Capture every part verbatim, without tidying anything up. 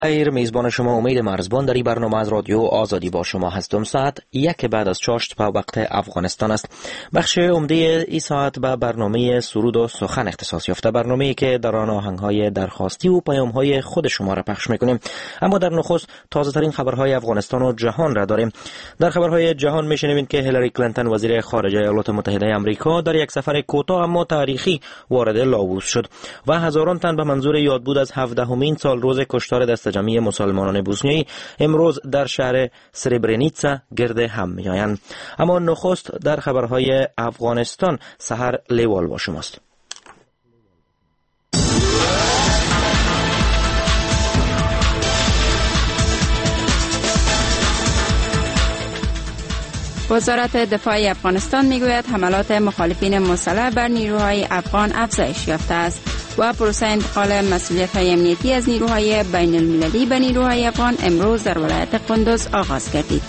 خیر، میزبان شما امید مرزبان در این برنامه از رادیو آزادی با شما هستم. ساعت یک بعد از چاشت به وقت افغانستان است. بخش عمده این ساعت به برنامه سرود و سخن اختصاص یافته، برنامه‌ای که در آن آهنگ‌های درخواستی و پیام‌های خود شما را پخش می‌کنیم. اما در نخست تازه‌ترین خبرهای افغانستان و جهان را داریم. در خبرهای جهان می‌شنوید که هیلاری کلینتون وزیر خارجه ایالات متحده آمریکا در یک سفر کوتاه اما تاریخی وارد لاووس شد و هزاران تن به منظور یادبود از هفدهمین سال روز کشتار دست جمعی مسلمانان بوسنیایی امروز در شهر سربرنیتسا گرد هم می‌آیند. اما نخست در خبرهای افغانستان سحر لیوال با شماست. وزارت دفاع افغانستان میگوید حملات مخالفین مسلح بر نیروهای افغان افزایش یافته است و پروسه انتقال مسئولیت‌های امنیتی از نیروهای بین المللی به نیروهای افغان امروز در ولایت قندوز آغاز گردید.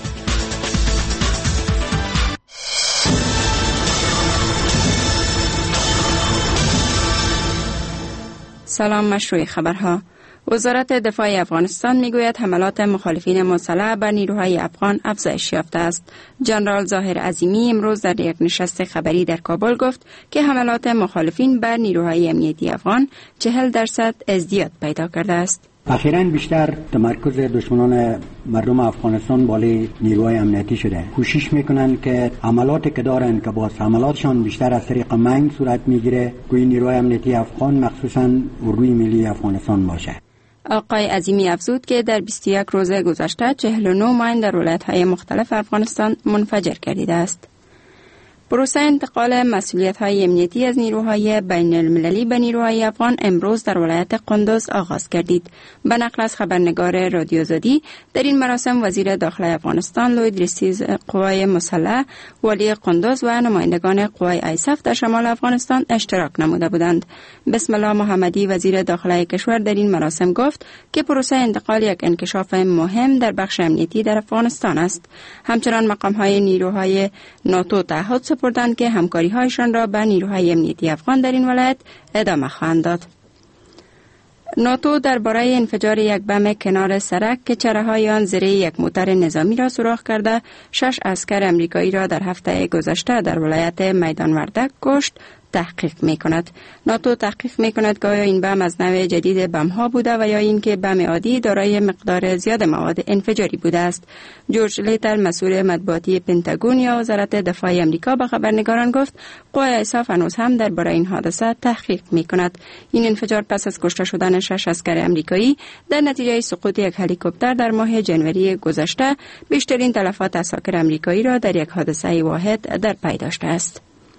سلام، مشروع خبرها. وزارت دفاع افغانستان میگوید حملات مخالفین مسلح بر نیروهای افغان افزایش یافته است. جنرال ظاهر عظیمی امروز در یک نشست خبری در کابل گفت که حملات مخالفین بر نیروهای امنیتی افغان چهل درصد ازدیاد پیدا کرده است. اخیراً بیشتر تمرکز دشمنان مردم افغانستان بالای نیروهای امنیتی شده. کوشش میکنن که عملاتی که دارن که باز عملاتشان بیشتر از طریق منگ صورت میگیره گویا نیروهای امنیتی افغان مخصوصاً اردوی ملی افغانستان باشه. آقای عظیمی افزود که در بیست و یک روز گذشته چهل و نه ماین در ولایت‌های مختلف افغانستان منفجر گردیده است. پروسه انتقال مسئولیت‌های امنیتی از نیروهای بین المللی به نیروهای افغان امروز در ولایت قندوز آغاز گردید. به نقل از خبرنگار رادیو آزادی، در این مراسم وزیر داخلی افغانستان لوید ریسیز، قوای مسلح، والی قندوز و نمایندگان قوای آیساف در شمال افغانستان اشتراک نموده بودند. بسم الله محمدی، وزیر داخلی کشور، در این مراسم گفت که پروسه انتقال یک انکشاف مهم در بخش امنیتی در افغانستان است. همچنان مقام‌های نیروهای ناتو تعهد سپردند که همکاری‌هایشان را به نیروهای امنیتی افغان در این ولایت ادامه خواهند داد. ناتو درباره انفجار یک بم کنار سرک که چره‌های آن زیر یک موتر نظامی را سوراخ کرده شش عسکر امریکایی را در هفته گذشته در ولایت میدان وردک کشت تحقیق می کند. ناتو تحقیق می کند که آیا این بم از نوع جدید بم ها بوده و یا اینکه بم عادی دارای مقدار زیاد مواد انفجاری بوده است. جورج لیتر، مسئول مطبوعاتی پنتاگون یا وزارت دفاع آمریکا، به خبرنگاران گفت قوای آیساف هنوز هم درباره این حادثه تحقیق می کند. این انفجار پس از کشته شدن شش عسکر امریکایی در نتیجه سقوط یک هلیکوپتر در ماه ژانویه گذشته بیشترین تلفات عساکر امریکایی را در یک حادثه واحد در پی داشته است.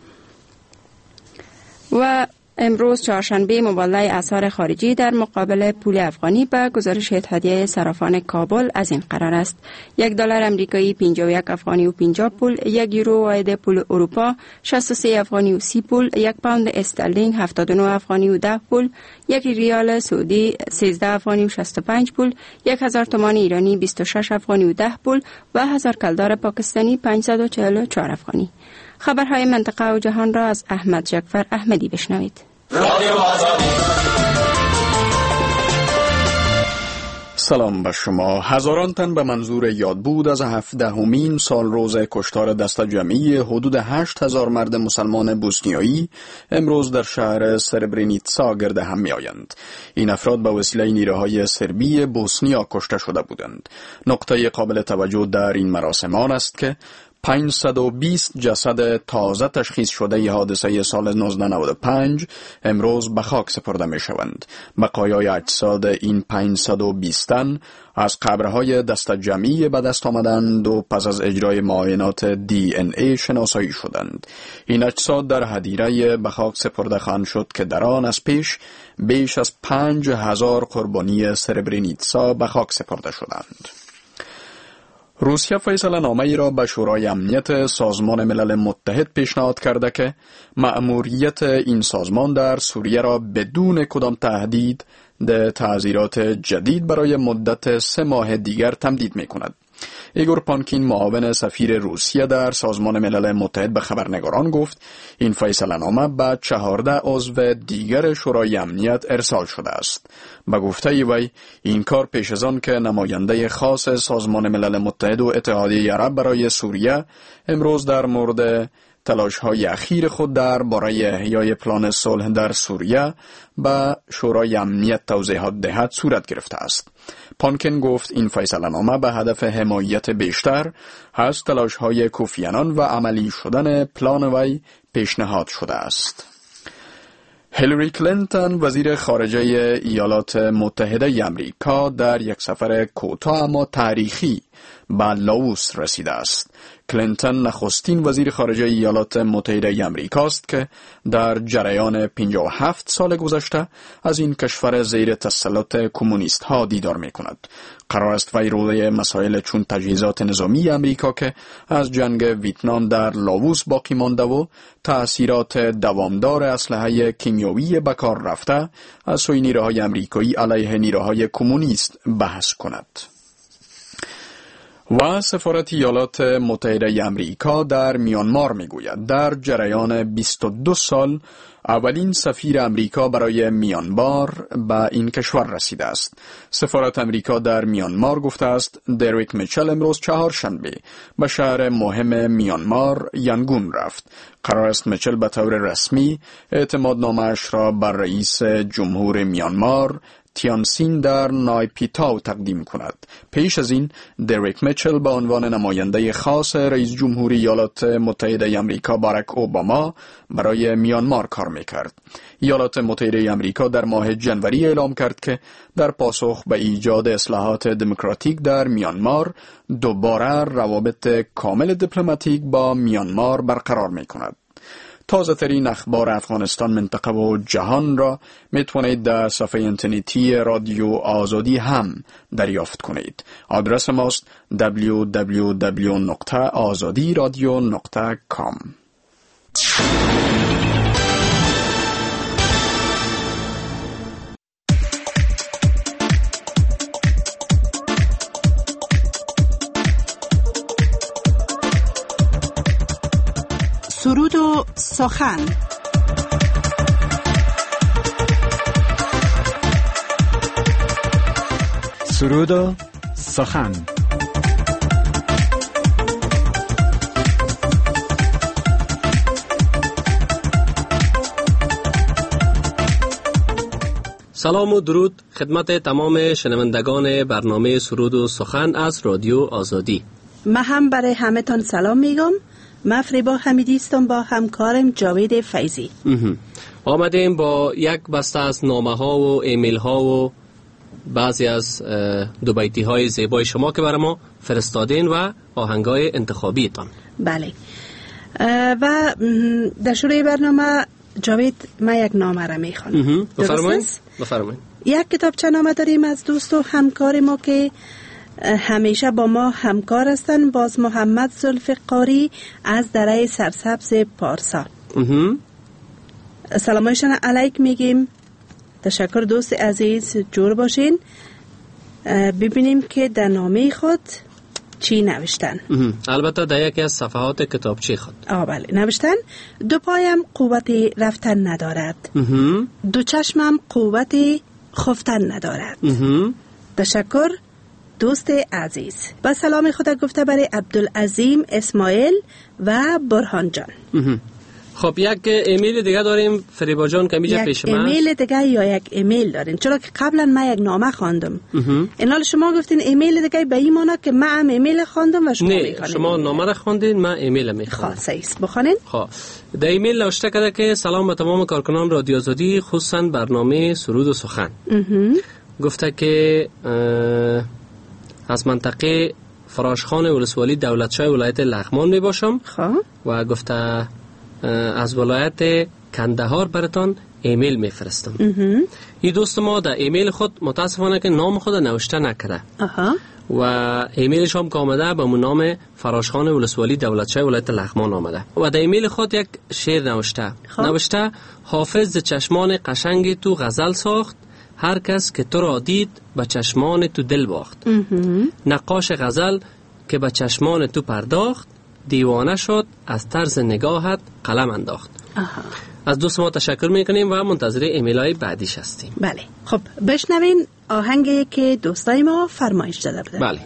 و امروز چهارشنبه مبادله اسعار خارجی در مقابل پول افغانی به گزارش اتحادیه صرافان کابل از این قرار است: یک دلار امریکایی پنجاه و یک افغانی و پنجاه پول، یک یورو واحد پول اروپا شصت و سه افغانی و سی پول، یک پوند استرلینگ هفتاد و نه افغانی و ده پول، یک ریال سعودی سیزده افغانی و شصت و پنج پول، یک هزار تومان ایرانی بیست و شش افغانی و ده پول و هزار کلدار پاکستانی پانصد و چهل و چهار افغانی. خبرهای منطقه و جهان را از احمد جعفر احمدی بشنوید. سلام به شما. هزاران تن به منظور یادبود از هفدهمین سال روز کشتار دست جمعی حدود هشت هزار مرد مسلمان بوسنیایی امروز در شهر سربرنیتسا گرد هم می آیند. این افراد به وسیله نیروهای سربی بوسنیا کشته شده بودند. نقطه قابل توجه در این مراسم آن است که پانصد و بیست جسد تازه تشخیص شده ی حادثه سال هزار و نهصد و نود و پنج امروز به خاک سپرده می شوند. بقایای اجساد این پانصد و بیست تن از قبرهای دست جمعی به دست آمدند و پس از اجرای معاینات دی ان ای شناسایی شدند. این اجساد در هدیره به خاک سپرده خواهند شد که در آن از پیش بیش از پنج هزار قربانی سربرنیتسا به خاک سپرده شدند. روسیه فیصله نامه ای را به شورای امنیت سازمان ملل متحد پیشنهاد کرده که مأموریت این سازمان در سوریه را بدون کدام تهدید ده تعزیرات جدید برای مدت سه ماه دیگر تمدید می کند. ایگور پانکین معاون سفیر روسیه در سازمان ملل متحد به خبرنگاران گفت این فیصله نامه به چهارده عضو دیگر شورای امنیت ارسال شده است. به گفته وی این کار پیش از آن که نماینده خاص سازمان ملل متحد و اتحادیه عرب برای سوریه امروز در مورد تلاش‌های اخیر خود در برای احیای پلان صلح در سوریه به شورای امنیت توضیحات دهد صورت گرفته است. پانکن گفت این فیصله نامه به هدف حمایت بیشتر از تلاش‌های کوفی عنان و عملی شدن پلان وی پیشنهاد شده است. هیلاری کلینتون وزیر خارجه ایالات متحده آمریکا در یک سفر کوتاه اما تاریخی به لاوس رسیده است. کلینتون نخستین وزیر خارجه ایالات متحده آمریکا است که در جریان پنجاه و هفت سال گذشته از این کشور زیر تسلط کمونیست ها دیدار می کند. قرار است وی روی مسائل چون تجهیزات نظامی آمریکا که از جنگ ویتنام در لاوس باقی مانده و تأثیرات دوامدار اسلحه کیمیایی به کار رفته از سوی نیروهای آمریکایی علیه نیروهای کمونیست بحث کند. و سفارت ایالات متحده آمریکا در میانمار میگوید در جریان بیست و دو سال اولین سفیر آمریکا برای میانمار به این کشور رسیده است. سفارت آمریکا در میانمار گفته است دریک میچل امروز چهارشنبه به شهر مهم میانمار ینگون رفت. قرار است میچل به طور رسمی اعتمادنامه‌اش را بر رئیس جمهور میانمار تیانسین در نایپیتاو تقدیم کند. پیش از این دریک میچل به عنوان نماینده خاص رئیس جمهوری ایالات متحده آمریکا باراک اوباما برای میانمار کار میکرد. ایالات متحده آمریکا در ماه جنوری اعلام کرد که در پاسخ به ایجاد اصلاحات دموکراتیک در میانمار دوباره روابط کامل دیپلماتیک با میانمار برقرار میکند. تازه ترین اخبار افغانستان، منطقه و جهان را می توانید در صفحه اینترنتی رادیو آزادی هم دریافت کنید. آدرس ماست دبلیو دبلیو دبلیو نقطه آزادی رادیو نقطه کام. سرود و سخن. سرود و سخن. سلام و درود خدمت تمام شنوندگان برنامه سرود و سخن از رادیو آزادی. من هم برای همه تان سلام میگم. من فریبا حمیدی هستم با همکارم جاوید فیضی. آمدیم با یک بسته از نامه ها و ایمیل ها و بعضی از دو بیتی های زیبای شما که برای ما فرستادین و آهنگ های انتخابی تان. بله. و در شروع برنامه جاوید من یک نامه را میخوانم. بفرمایید. بفرمایید. یک کتابچه نامه داریم از دوست و همکار ما که همیشه با ما همکار هستن. باز محمد ذوالفقاری از دره سرسبز پارسا. سلامایشان علیک میگیم. تشکر دوست عزیز، جور باشین. ببینیم که در نامه خود چی نوشتن. البته در یکی از صفحات کتابچه خود آه بله نوشتن دو پایم قوت رفتن ندارد، دو چشمم قوت خفتن ندارد. تشکر دوست عزیز. با سلام خدا گفته برای عبدالعظیم اسماعیل و برهان جان. خب یک ایمیل دیگه داریم فریبا جان که میجا پیش من. یک ایمیل دیگه یا یک ایمیل دارین؟ چرا که قبلا من یک نامه خواندم. این حال شما گفتین ایمیل دیگه به این معنی که من هم ایمیل خواندم و شما میخوانید. نه شما نامه را خواندین، من ایمیل میخوام. خاصه است بخونین. خب در ایمیل نوشته کرده که سلام به تمام کارکنان رادیو آزادی، خصوصا برنامه سرود و سخن. گفته که از منطقه فراشخان ولسوالی دولتشاه ولایت لغمان می باشم. خب و گفته از ولایت کندهار براتان ایمیل می فرستم. این دوست ما در ایمیل خود متاسفانه که نام خود نوشته نکرده. آها. و ایمیلش هم که آمده به نام فراشخان ولسوالی دولتشاه ولایت لغمان آمده و در ایمیل خود یک شعر نوشته. خب. نوشته حافظ چشمان قشنگ تو غزل ساخت، هر کس که تو را دید به چشمان تو دل باخت. نقاش غزل که به چشمان تو پرداخت، دیوانه شد از طرز نگاهت قلم انداخت. آها. از دوست ما تشکر میکنیم و منتظر ایمیلای بعدیش هستیم. بله، خب بشنوین آهنگی که دوستای ما فرمایش داده بودن. بله.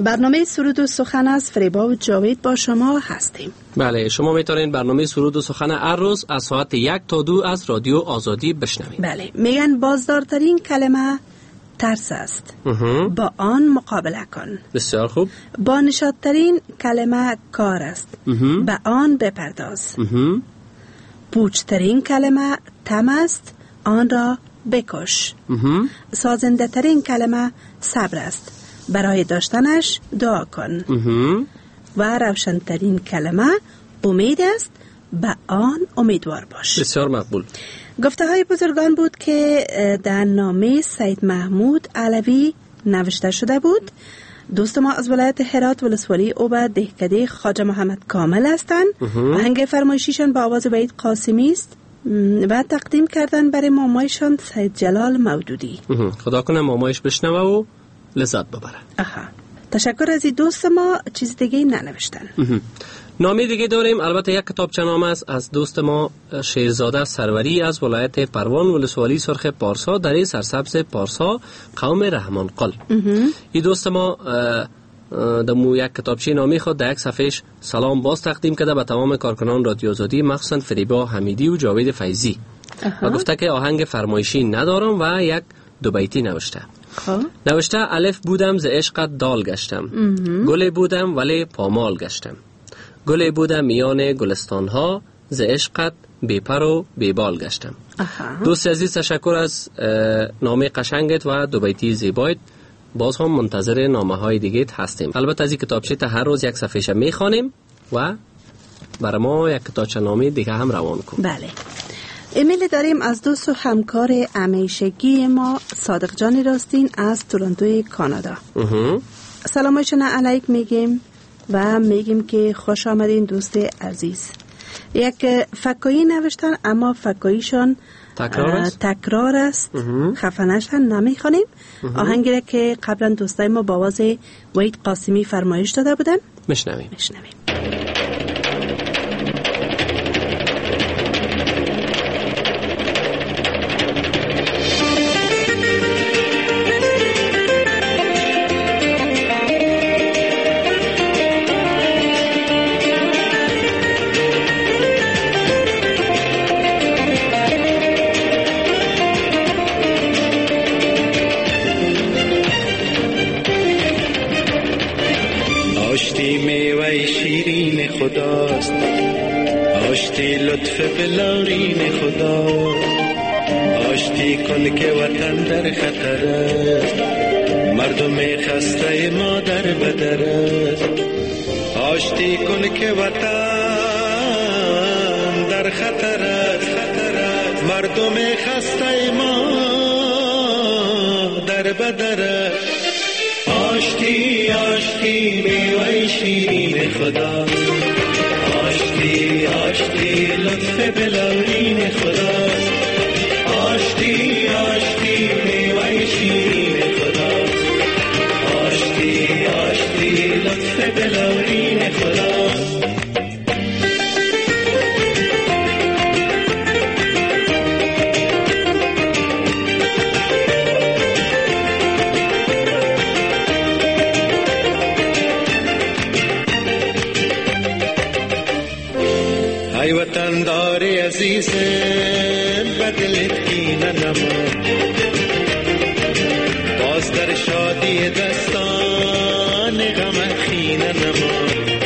برنامه سرود و سخن از فریبا و جاوید با شما هستیم. بله، شما میتونید برنامه سرود و سخن هر روز از ساعت یک تا دو از رادیو آزادی بشنوید. بله، میگن بازدارترین کلمه ترس است. با آن مقابله کن. بسیار خوب. با نشاطترین کلمه کار است. به آن بپرداز. پوچترین کلمه طمع است، آن را بکش. سازنده ترین کلمه صبر است، برای داشتنش دعا کن. و روشنترین کلمه امید است، به آن امیدوار باش. بسیار مقبول. گفته های بزرگان بود که در نامه سید محمود علوی نوشته شده بود. دوست ما از ولایت هرات ولسوالی او به دهکده خواجه محمد کامل هستند. آهنگ فرمایشیشان با آواز وحید قاسمی است و تقدیم کردن برای مامایشان سید جلال مودودی. خدا کنه مامایش بشنوه و لذت ببره. آها، تشکر از این دوست ما. چیز دیگه ننوشتن. نامه دیگه داریم، البته یک کتابچه نامه است از دوست ما شیرزاده سروری از ولایت پروان ولسوالی سرخ پارسا در سرسبز پارسا قوم رحمان قل. این دوست ما دمو یک کتابچه نامه خود در یک صفحش سلام باز تقدیم کرده به تمام کارکنان رادیو آزادی، مخصوصا فریبا حمیدی و جاوید فیضی. و گفته که آهنگ فرمایشی ندارم و یک دو بیتی نوشته. خب نوشته الف بودم ز عشقت دال گشتم، گل بودم ولی پامال گشتم، گل بودم میان گلستان ها، ز عشقت بی پر و بی بال گشتم. دوست عزیز تشکر از نامه قشنگت و دو بیتی زیبایت. باز هم منتظر نامه های دیگه هستیم. البته از این کتابچه تا هر روز یک صفحه‌ش میخوانیم و برای ما یک کتابچه نامه دیگه هم روان کن. بله. ایمیل داریم از دوست و همکار همیشگی ما صادق جان راستین از تورنتو کانادا. سلامشون علیک میگیم و میگیم که خوش آمدین دوست عزیز. یک فکایی نوشتن اما فکاییشان تکرار است, تکرار است. خفنش هم نمیخوانیم. آهنگی که قبلا دوستای ما با آواز وحید قاسمی فرمایش داده بودن میشنویم. میشنویم. خداست آشتی لطف بلارین خدا، آشتی کن که وطن در خطر است، مردم خسته ما در بدر است. آشتی کن که وطن در خطر است، خطر است، مردم خسته ما در بدر است. آشتی آشتی میوه شیرین خدا، آشتی آشتی لطف بلورین خدا، آشتی آشتی میوه شیرین خدا، آشتی آشتی لطف بلورین خدا. ای وطن داری عزیزم بدلت کینه نما، باز در شادی دستان غم خینه نما.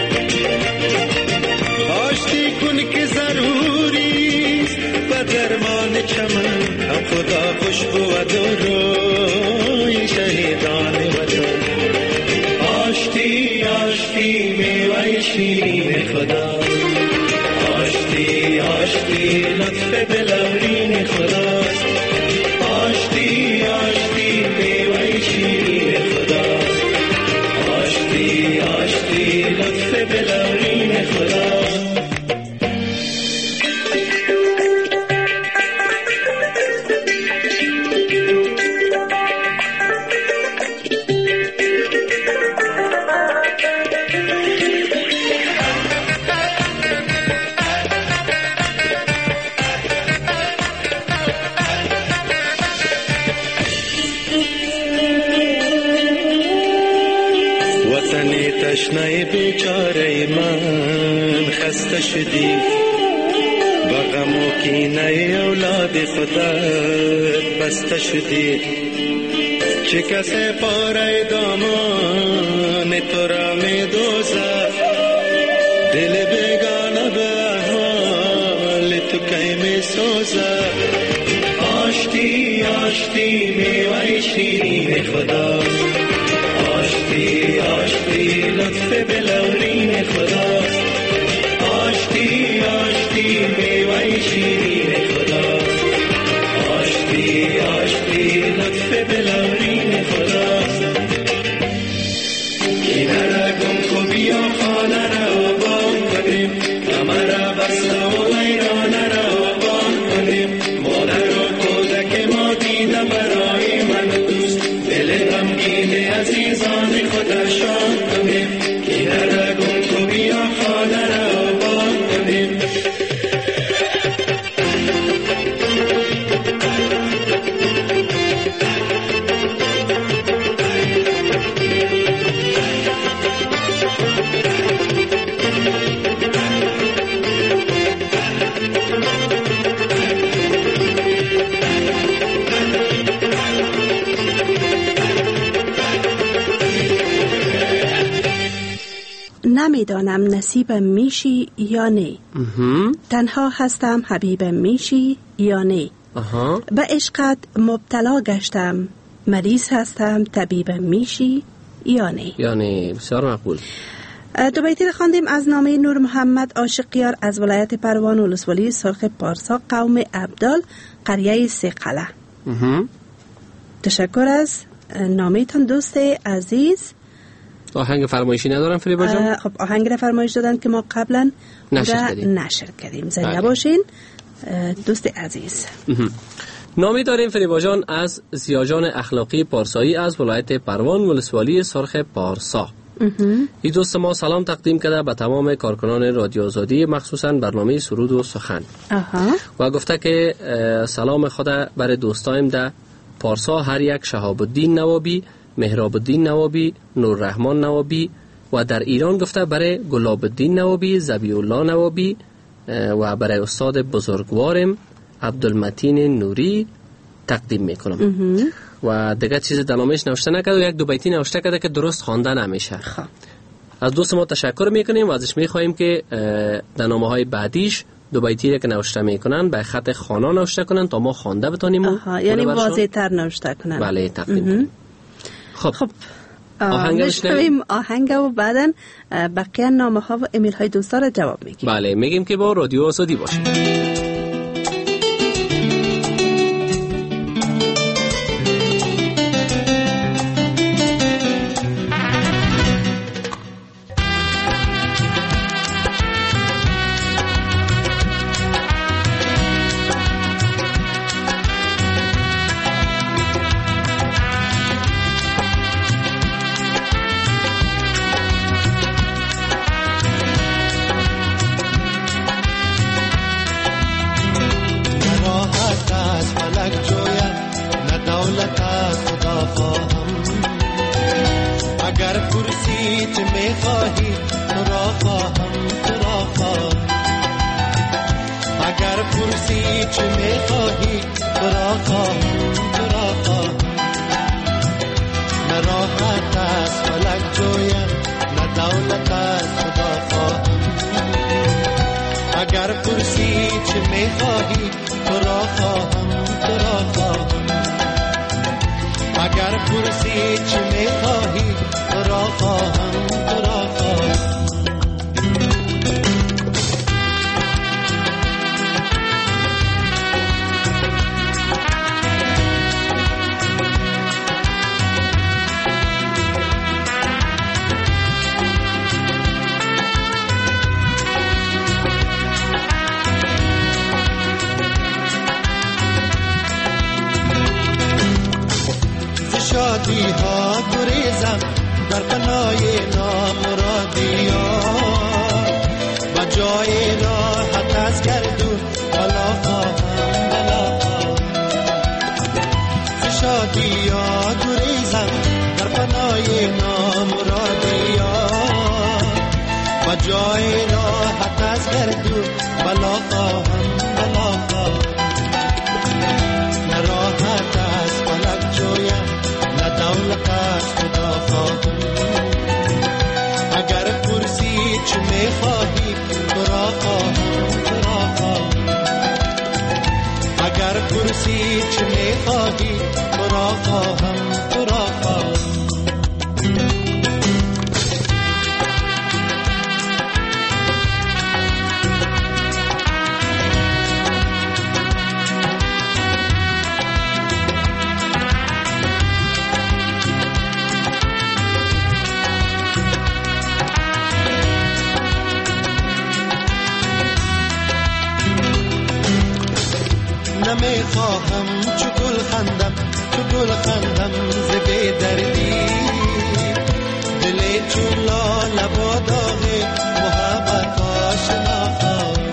آشتی کن که ضروریست و درمان چمن، هم خدا خوشبو و روی شهیدان وطن. آشتی آشتی میوه شیرین خدا، آشتی آشتی لطف بلورین خداست، آشتی آشتی میوه شیرین خداست، آشتی آشتی لطف بلورین خداست. خسته شدی با غم و کینه اولاد خودت بسته شدی چه کسی پاره دامان تو را می دوزد دل بیگانه به احوال تو کی می سوزد آشتی آشتی میوه شیرین خداست آشتی آشتی لطف بلورین خداست آشتی آشتی میوه شیرین خداست آشتی آشتی لطف بلورین خداست اینه را گم خوبی و خانه را آبان کنیم همه را بسته و ویرانه را آبان کنیم مادر و کودک ما دیده برای من دوست دل غمگین عزیزان خود شاد کنیم اینه را گم خوبی و خانه را آبان کنیم نمیدانم نصیبم میشی یا نه تنها هستم حبیبم میشی یا نه به عشقت مبتلا گشتم مریض هستم طبیبم میشی یا نه یا نه. بسیار مقبول. دو بیتی خواندیم از نامه نور محمد عاشقیار از ولایت پروان ولسوالی سرخ پارسا قوم ابدال قریه سیقله. تشکر از نامه تان دوست عزیز. آهنگ فرمایشی ندارم فریبا جان؟ خب آهنگ را فرمایش دادن که ما قبلا نشر کردیم, نشر کردیم. زنده باشین دوست عزیز. نامی داریم فریبا جان از زیاجان اخلاقی پارسایی از ولایت پروان ولسوالی سرخ پارسا. این دوست ما سلام تقدیم کرده به تمام کارکنان رادیو آزادی مخصوصا برنامه سرود و سخن و گفته که سلام خود برای دوستایم ده پارسا هر یک شهاب الدین نوابی، مهراب الدین نوابی، نور رحمان نوابی و در ایران گفته برای گلاب الدین نوابی، ذبیح الله نوابی و برای استاد بزرگوارم عبدالمتین نوری تقدیم میکنم. و دیگه چیز در نامش نوشته نکرد و یک دو بیتی نوشته کرده که درست خوانده نمیشه. از دوست ما تشکر میکنیم و ازش میخواهیم که در نامه های بعدیش دو بیتی که نوشته میکنن به خط خوانا نوشته کنن تا ما خوانده بتونیم. یعنی واضح تر نوشته کنن. بله تقدیم کنیم. خب, خب. آهنگ بشنویم آهنگ و بعداً بقیه نامه ها و ایمیل های دوستا را جواب میگیم. بله میگیم که با رادیو آزادی باشیم. شادی ها گریزم در پناه نامرادی ها و جای راحت از گردون بلا خواهم بلا خواهم شادی ها گریزم در پناه نامرادی ها و جای راحت از گردون پرسی چه میخواهی تو را خواهم تو را خواهم. نمیخواهم چو گل خندم چو گل خندم ز بی دردی، دل چون لاله با داغ محبت آشنا خواهم.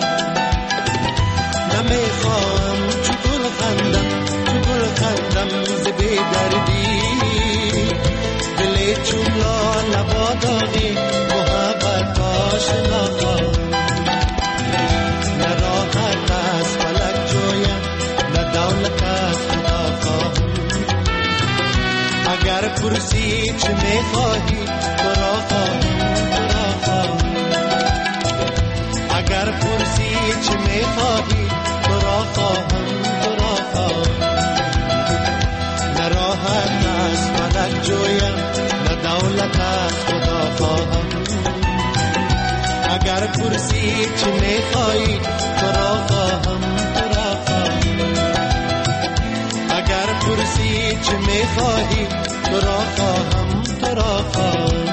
نمیخواهم چو گل خندم چو گل خندم ز بی دردی، دل چون لاله با داغ محبت آشنا خواهم. اگر پرسی چه میخواهی تو را خواهم تو را خواهم. اگر پرسی چه میخواهی تو را خواهم تو را خواهم. نه راحت از فلک جویم نه دولت از خدا خواهم. اگر پرسی چه میخواهی تو را خواهم تو را خواهم. اگر پرسی چه میخواهی تو را خواهم تو را خواهم.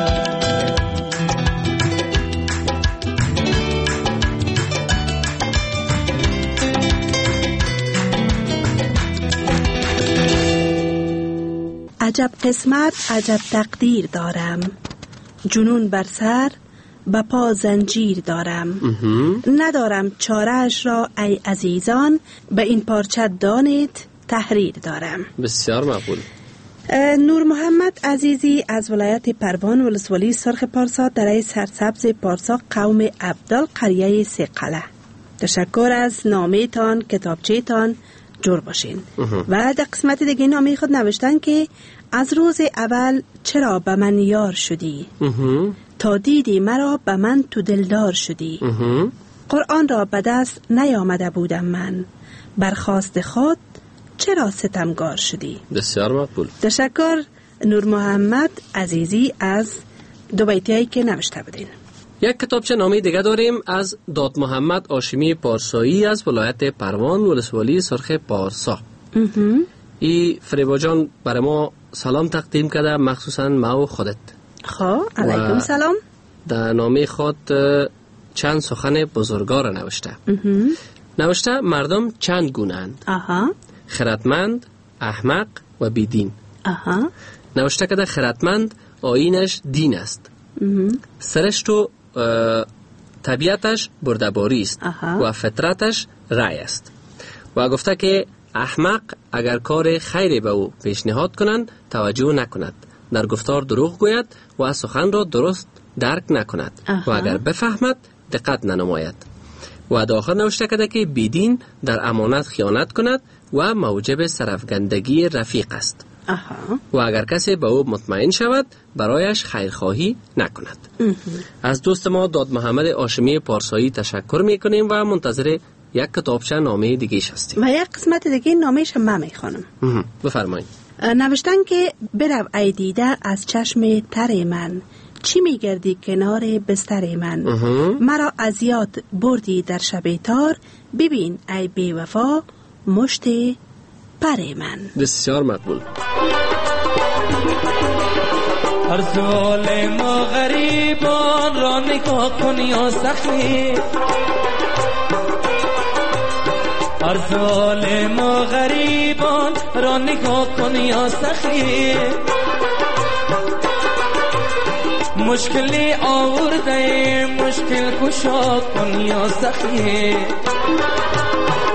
عجب قسمت عجب تقدیر دارم، جنون بر سر به پا زنجیر دارم. ندارم چاره‌اش را ای عزیزان، به این پارچه دانید تحریر دارم. بسیار مقبول. نور محمد عزیزی از ولایت پروان ولسوالی سرخ پارسا در سرسبز پارسا قوم عبدال قریه سقله. تشکر از نامه تان کتابچه تان جور باشین. و در قسمت دیگه نامه خود نوشتن که از روز اول چرا به من یار شدی، تا دیدی مرا به من تو دلدار شدی. قرآن را به دست نیامده بودم من، برخواست خود چرا ستمگار شدی. بسیار مقبول. تشکر نور محمد عزیزی از دو بیتیایی که نوشته بودین. یک کتابچه نامه دیگه داریم از داد محمد هاشمی پارسایی از ولایت پروان ولسوالی سرخ پارسا. ای فریبا جان برای ما سلام تقدیم کرده، مخصوصا ما و خودت. خب علیکم سلام. در نامه خود چند سخن بزرگار نوشته. نوشته مردم چند گونه اند. آها. خردمند، احمق و بیدین. آها. نوشته که خردمند آیینش دین است. سرش تو طبیعتش برده‌باری است و فطرتش رأی است. و گفته که احمق اگر کار خیری به او پیشنهاد کنند توجه نکند، در گفتار دروغ گوید و سخن را درست درک نکند. و اگر بفهمد دقت ننماید. و داخل نوشته کرده که بیدین در امانت خیانت کند و موجب سرفگندگی رفیق است. آها. و اگر کسی به او مطمئن شود برایش خیرخواهی نکند. از دوست ما داد محمد هاشمی پارسایی تشکر میکنیم و منتظر یک کتابچه نامه دیگه‌اش هستیم. و یک قسمت دیگه نامه‌ش من میخوانم. بفرمایید. نوشتن که برو ای دیده از چشم تر من، چی میگردی کنار بستر من. مرا از یاد بردی در شب تار، ببین ای بی وفا مشت پر من. بسیار مقبول. هر ظالم و غریبان را نگاه کنی یا سخی، هر ظالم و غریبان را نگاه کنی یا سخی، مشکلی آورده مشکل کشا کن یا سخی.